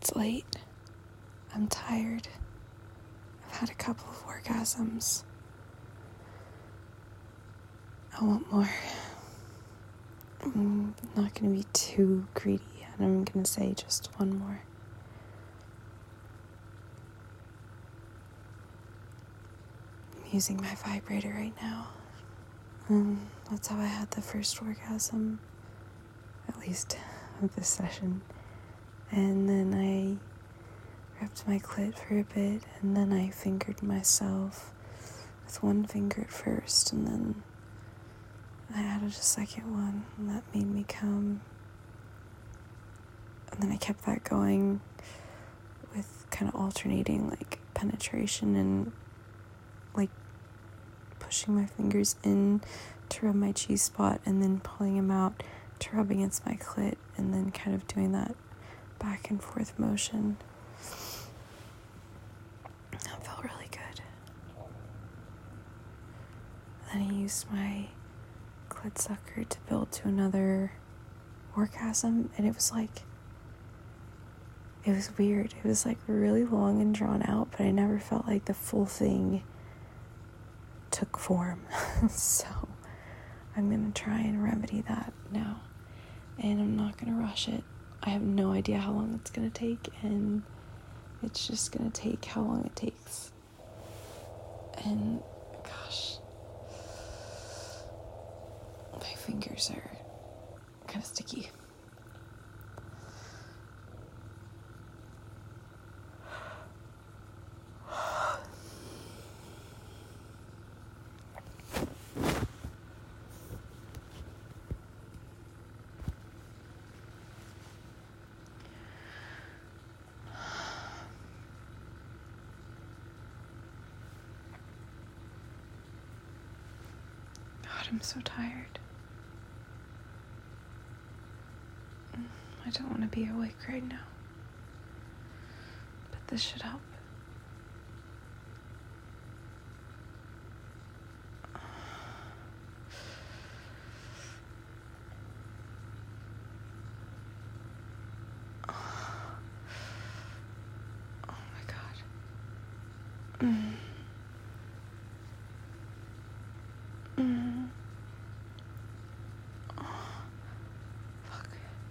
It's late. I'm tired. I've had a couple of orgasms. I want more. I'm not going to be too greedy, and I'm going to say just one more. I'm using my vibrator right now. That's how I had the first orgasm, at least of this session. And then I wrapped my clit for a bit, and then I fingered myself with one finger at first, and then I added a second one, and that made me come. And then I kept that going with kind of alternating, like, penetration and, like, pushing my fingers in to rub my G-spot, and then pulling them out to rub against my clit, and then kind of doing that back and forth motion. That felt really good. Then I used my clit sucker to build to another orgasm, and it was weird. It was like really long and drawn out, but I never felt like the full thing took form. So I'm gonna try and remedy that now, and I'm not gonna rush it. I have no idea how long it's gonna take, and it's just gonna take how long it takes. And gosh, my fingers are kind of sticky. God, I'm so tired. I don't want to be awake right now, but this should help. Oh my God. Fuck.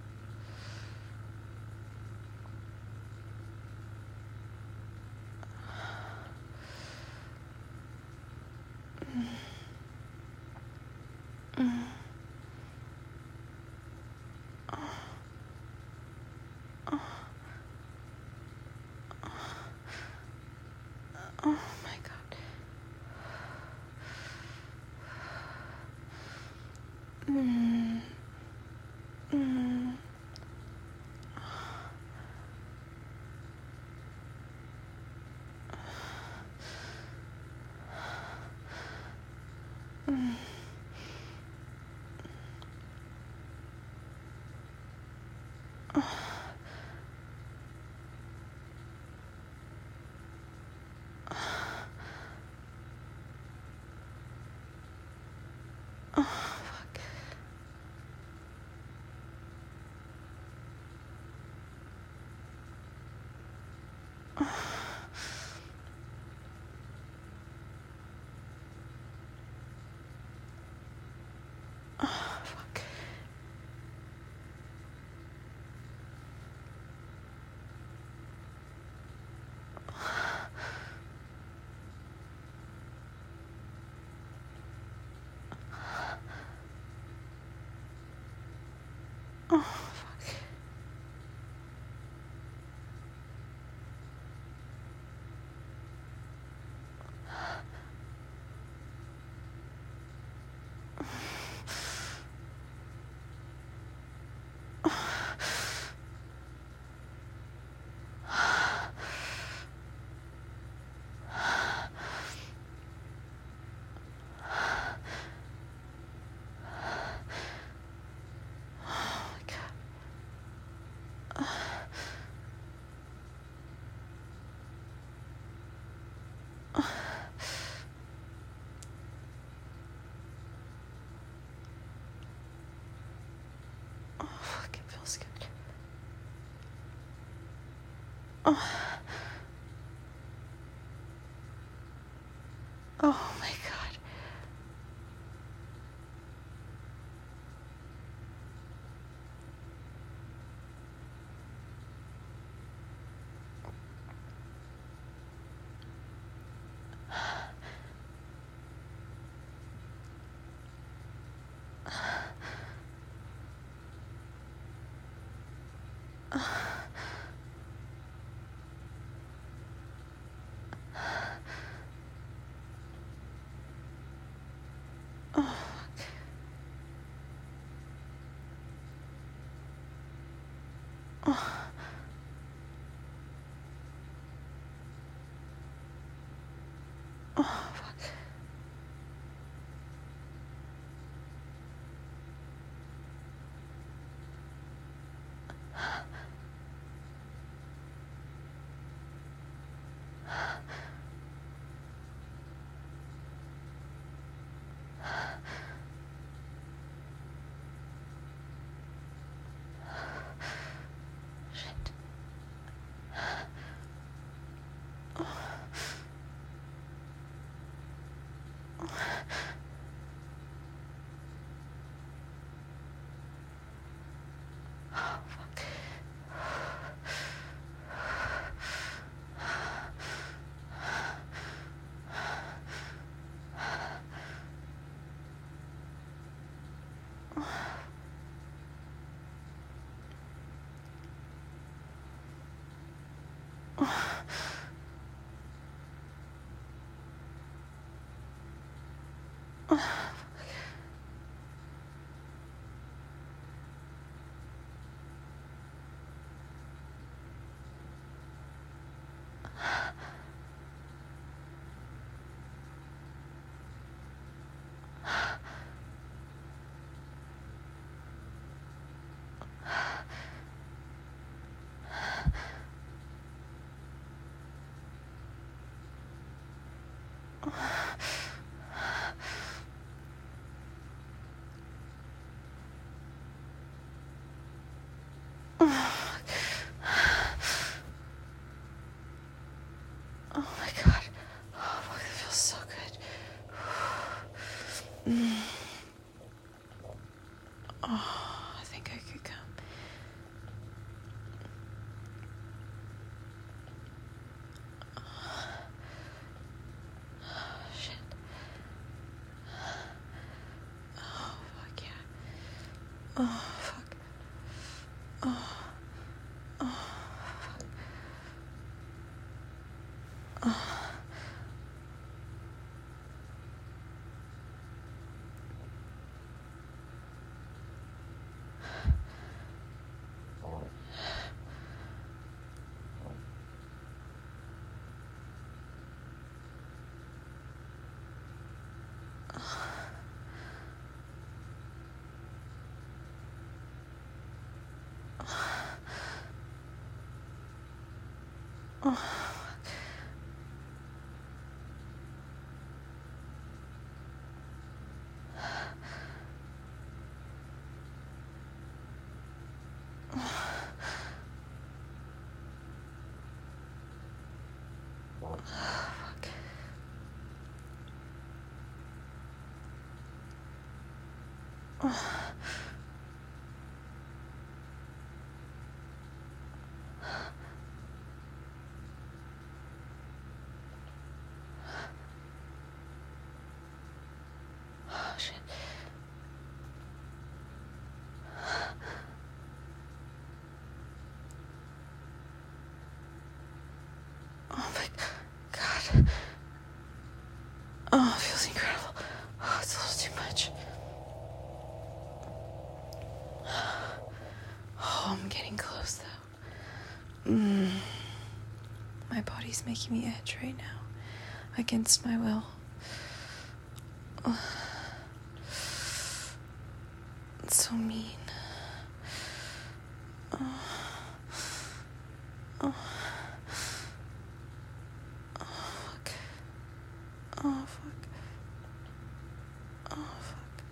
Oh my God. Oh, fuck. Oh, fuck. Oh, fuck. Oh, oh my God. Oh my God. Oh, fuck, that feels so good. Oh, I think I could come. Oh, shit. Oh, fuck yeah. Oh, fuck. Oh, oh, fuck. Oh. Oh, shit. Oh my God. Oh, it feels incredible. Oh, it's a little too much. Oh, I'm getting close though. My body's making me edge right now, against my will. It's so mean. Oh, oh, oh, fuck. Oh, fuck. Oh, fuck.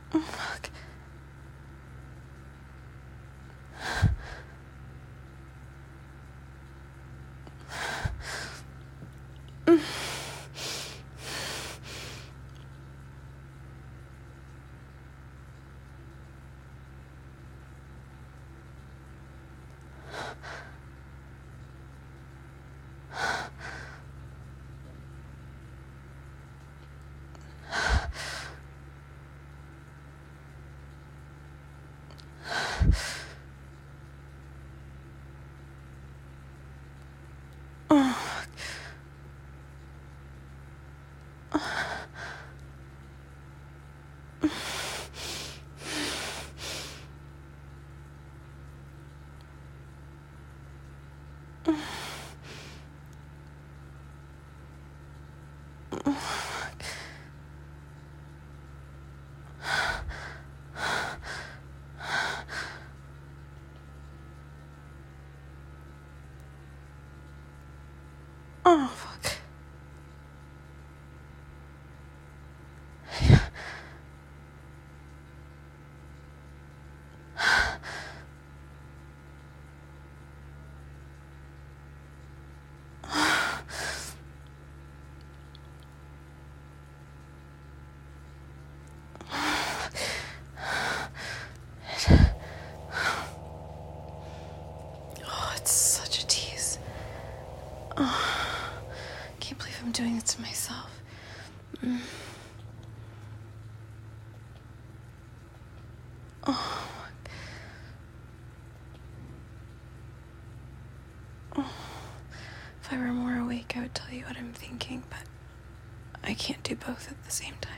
Oh, fuck. Oh, fuck. Oh, it's such a tease. Oh, can't believe I'm doing it to myself. Oh, if I were more awake, I would tell you what I'm thinking, but I can't do both at the same time.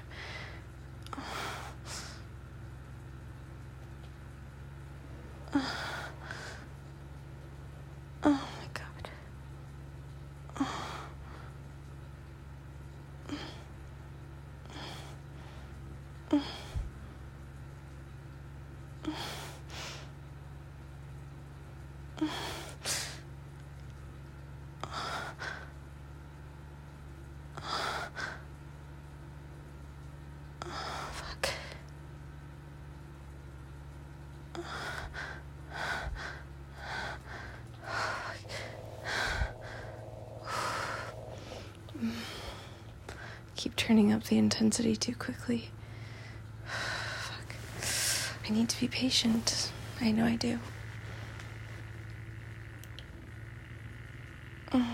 Oh my God. Fuck. Keep turning up the intensity too quickly. Fuck. I need to be patient. I know I do. Oh,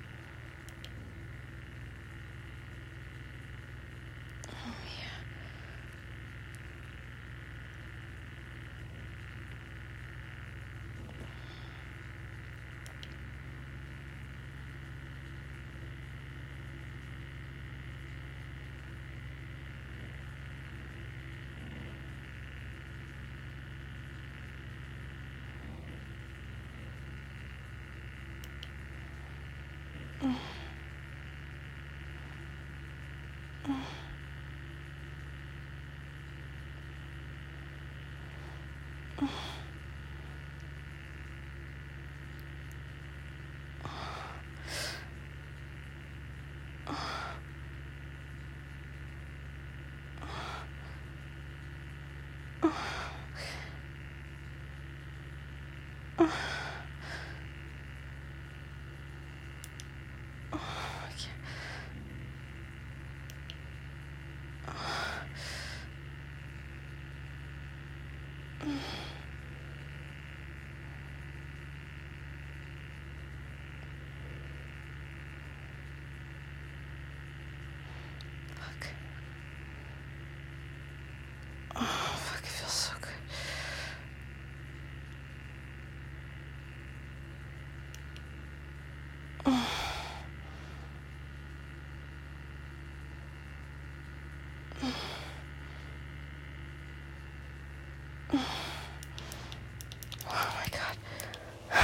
yeah. Fuck. Oh, fuck, it feels so good. Oh my God.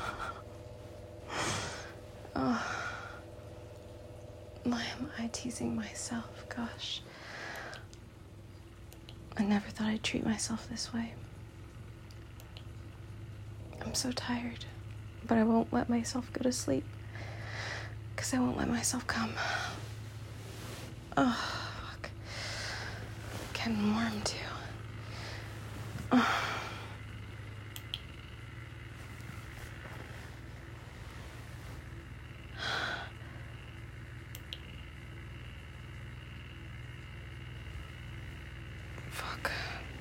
Oh. Why am I teasing myself? Gosh. I never thought I'd treat myself this way. I'm so tired, but I won't let myself go to sleep, because I won't let myself come. Oh, fuck. getting warm too. Fuck.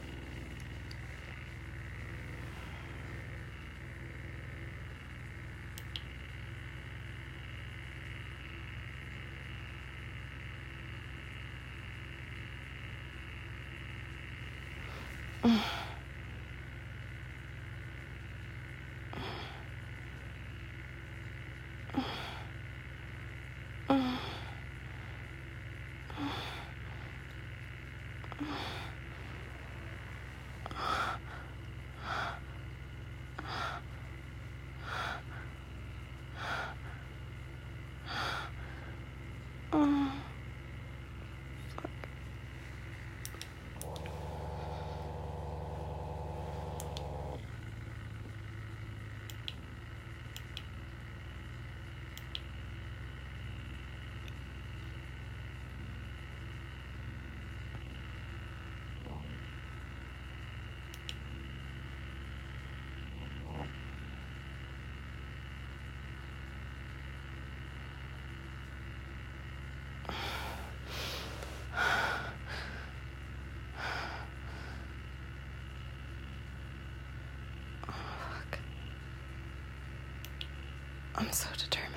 I'm so determined.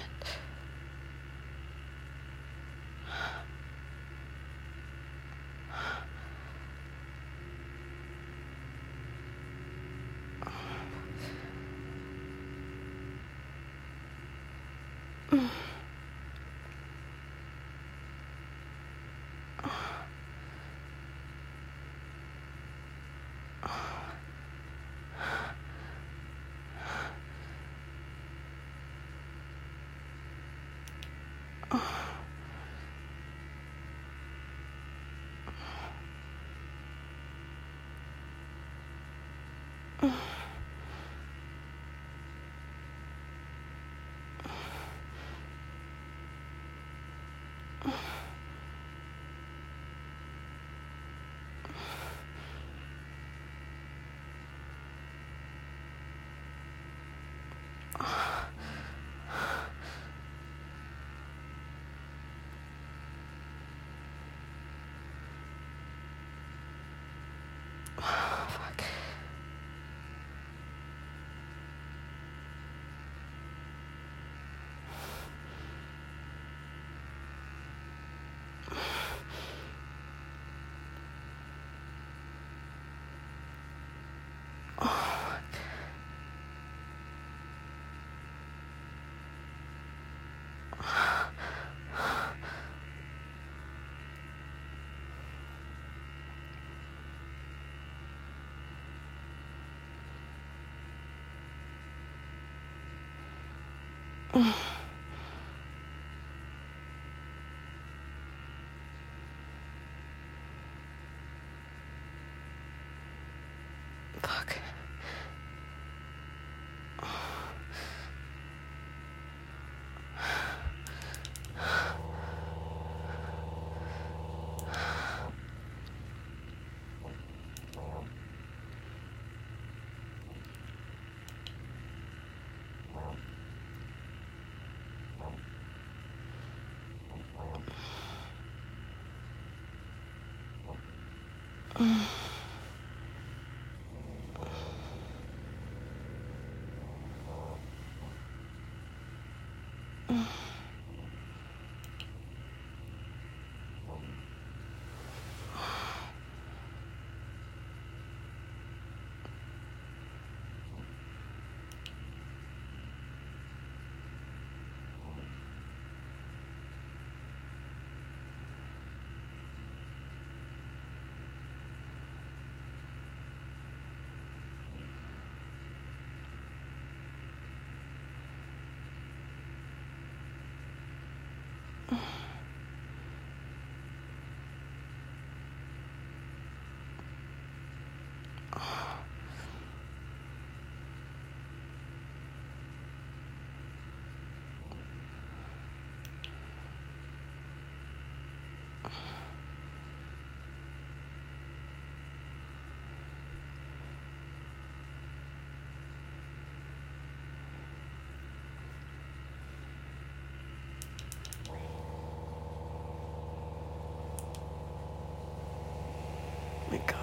Fuck. Fuck.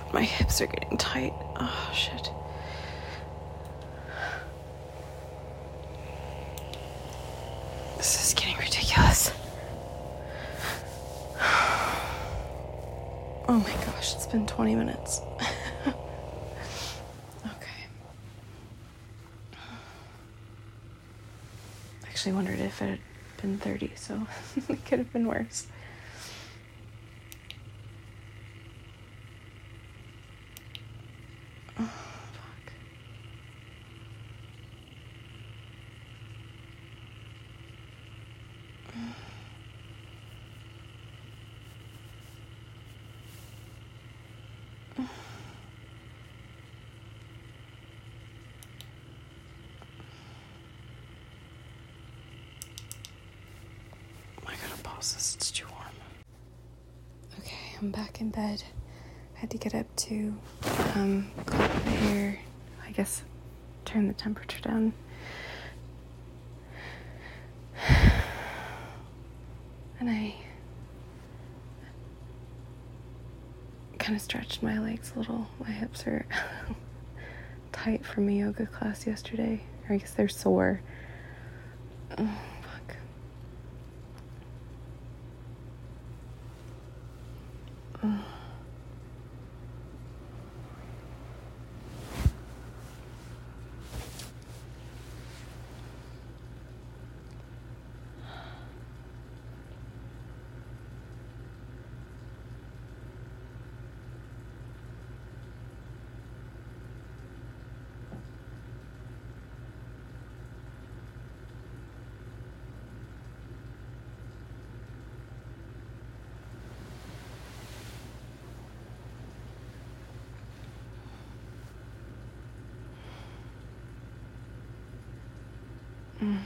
My hips are getting tight. Oh, shit. This is getting ridiculous. Oh my gosh, it's been 20 minutes. Okay. Actually wondered if it had been 30, so it could have been worse. Oh, fuck. I gotta pause this, it's too warm. Okay, I'm back in bed. I had to get up to comb my hair, I guess turn the temperature down. And I kind of stretched my legs a little. My hips are tight from a yoga class yesterday. Or I guess they're sore. Oh, fuck. Oh. Mm.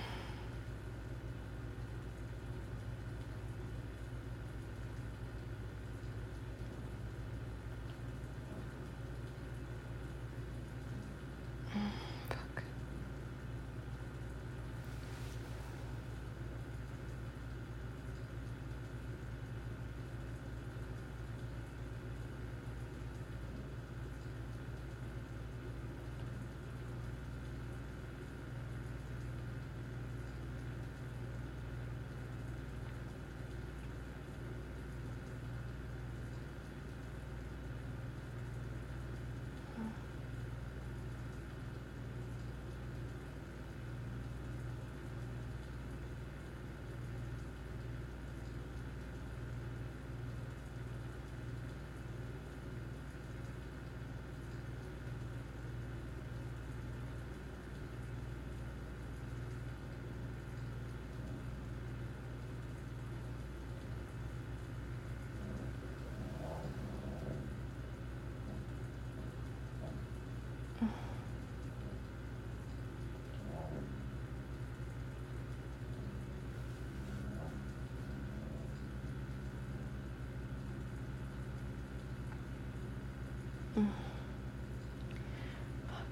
Fuck. Mm. Fuck.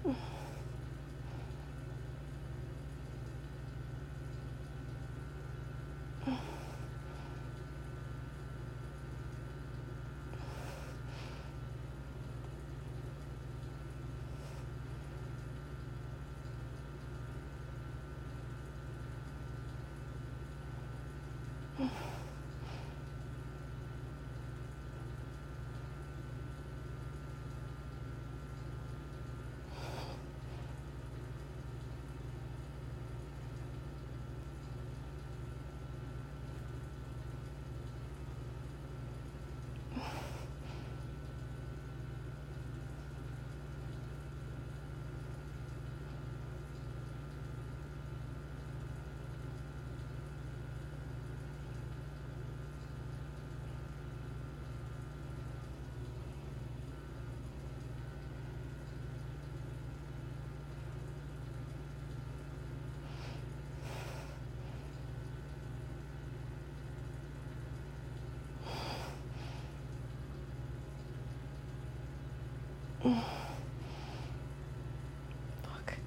Fuck.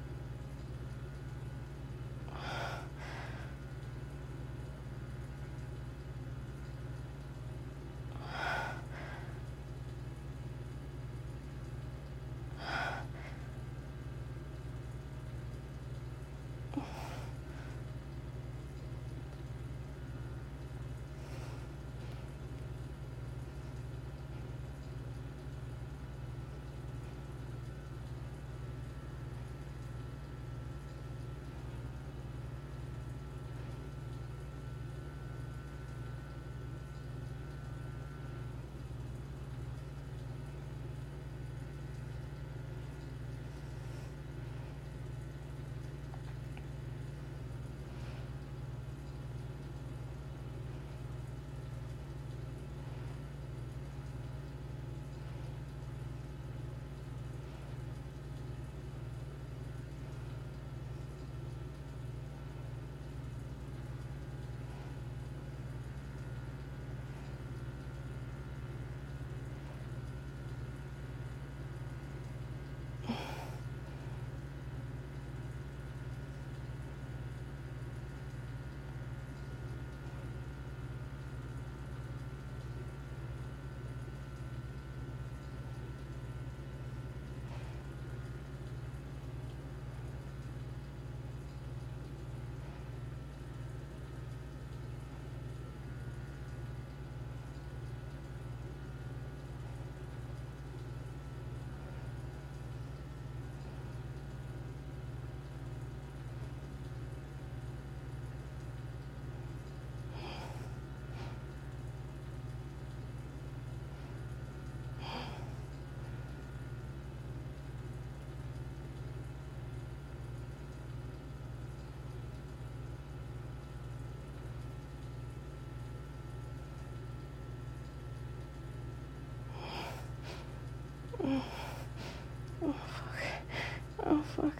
Oh, fuck.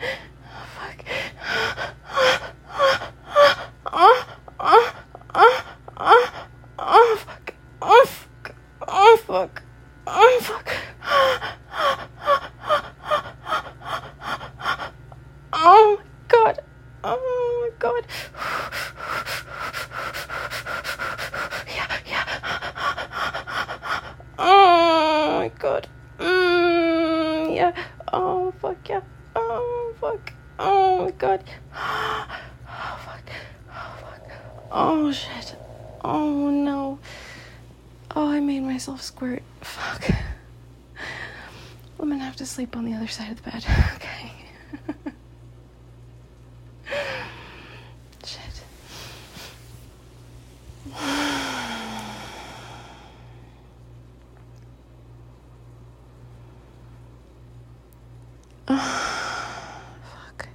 Oh, fuck. Oh, fuck. Oh, fuck. Oh, fuck. Oh, fuck. Oh, my God. Oh, my God. Yeah. Oh, my God. Yeah. Oh, fuck, yeah. Oh, fuck. Oh, my God. Oh, fuck. Oh, fuck. Oh, shit. Oh, no. Oh, I made myself squirt. Fuck. I'm gonna have to sleep on the other side of the bed. Okay. Shit. Fuck.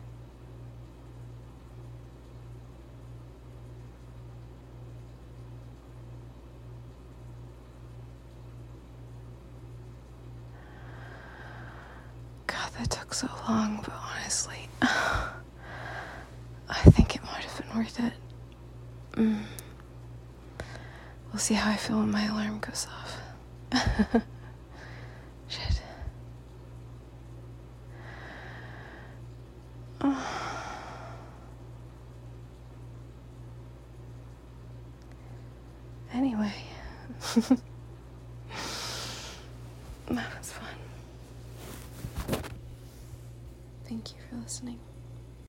God, that took so long, but honestly, I think it might have been worth it. We'll see how I feel when my alarm goes off. Shit. Anyway,